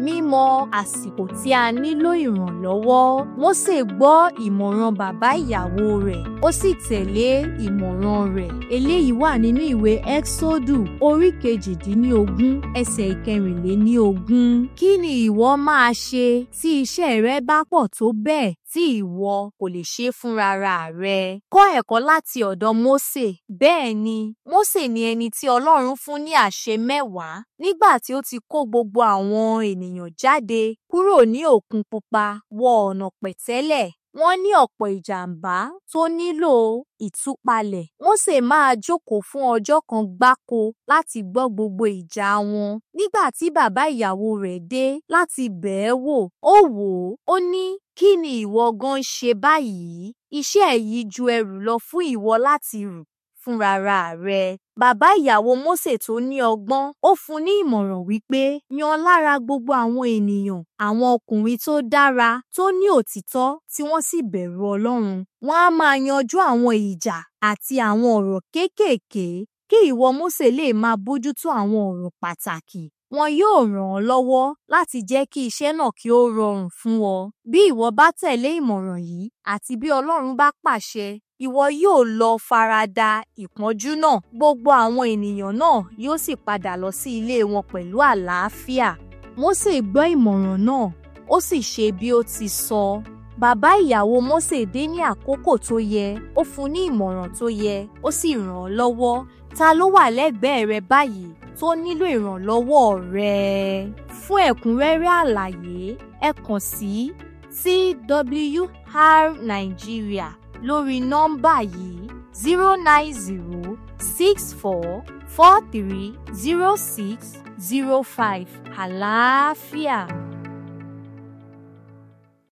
mímọ àsìkò tí a nílò ìrànlọ́wọ́. Mósè gbọ́ ìmọ̀ràn bàbá ìyàwó rẹ̀, ó sì tẹ̀lé ìmọ̀ràn rẹ̀. Eléyìí wà nínú ìwé Ẹ́kísódù orí 18 ẹsẹ̀ 24. Kí ni ìwọ máa ṣe tí iṣẹ́ rẹ bá pọ̀ tó bẹ́ẹ̀ tí ìwọ kò lè ṣe fúnrara rẹ? Kọ́ ẹ̀kọ́ láti ọ̀dọ̀ Mósè. Bẹ́ẹ̀ ni, Mósè ni ẹni tí Ọlọ́run fún ní àṣẹ 10 nígbà tí ó ti kó gbogbo àwọn ènìyàn jáde kúrò ní Òkun Pupa wọ ọ̀nà pẹ̀tẹ́lẹ̀. Wọ́n ní ọ̀pọ̀ ìjàmbá tó nílò ìtúpalẹ̀. Mósè máa jókòó fún ọjọ́ kan gbáko láti gbọ́ gbogbo ìjà wọn. Nígbà tí bàbá ìyàwó rẹ̀ dé láti bẹ̀ ẹ́ wò, ó wò ó ní, kí ni ìwọ gan ṣe báyìí? Iṣẹ́ yìí ju ẹrù lọ fún ìwọ láti rù fúnrara rẹ. Bàbá ìyàwó Mósè tó ní ọgbọ́n, ó fún ní ìmọ̀ràn wípé yan lára gbogbo àwọn ènìyàn àwọn ọkùnrin tó dára, tó ní òtítọ́, tí wọ́n sì bẹ̀rù Ọlọ́run. Wọ́n á máa yanjú àwọn ìjà àti àwọn ọ̀rọ̀ kéékèèké kí ìwọ Mósè lè máa bójútó àwọn ọ̀rọ̀ pàtàkì. Wọn yóò ràn ọ́ lọ́wọ́ láti jẹ́ kí iṣẹ́ náà kí ó rọrùn fún ọ. Bí ìwọ bá tẹ̀lé ìmọ̀ràn yìí àti bí Ọlọ́run bá pàṣẹ, ìwọ yóò lọ farada ìpọ́njú náà. Gbogbo àwọn ènìyàn náà yóò sì padà lọ sí ilé wọn pẹ̀lú àlàáfíà. Mósè gbọ́ ìmọ̀ràn náà, ó sì ṣe bí ó ti sọ. Bàbá ìyàwó Mósè dé ní àkókò tó yẹ, ó fún ní ìmọ̀ràn tó yẹ, ó sì ràn án lọ́wọ́. Ta ló wà lẹ́gbẹ̀ẹ́ rẹ báyìí tó nílò ìrànlọ́wọ́ rẹ? Fún ẹ̀kúnrẹ́rẹ́ àlàyé, ẹ kàn sí TWR Nigeria lórí nọ́mbà yìí 09064430605. Àlàáfíà.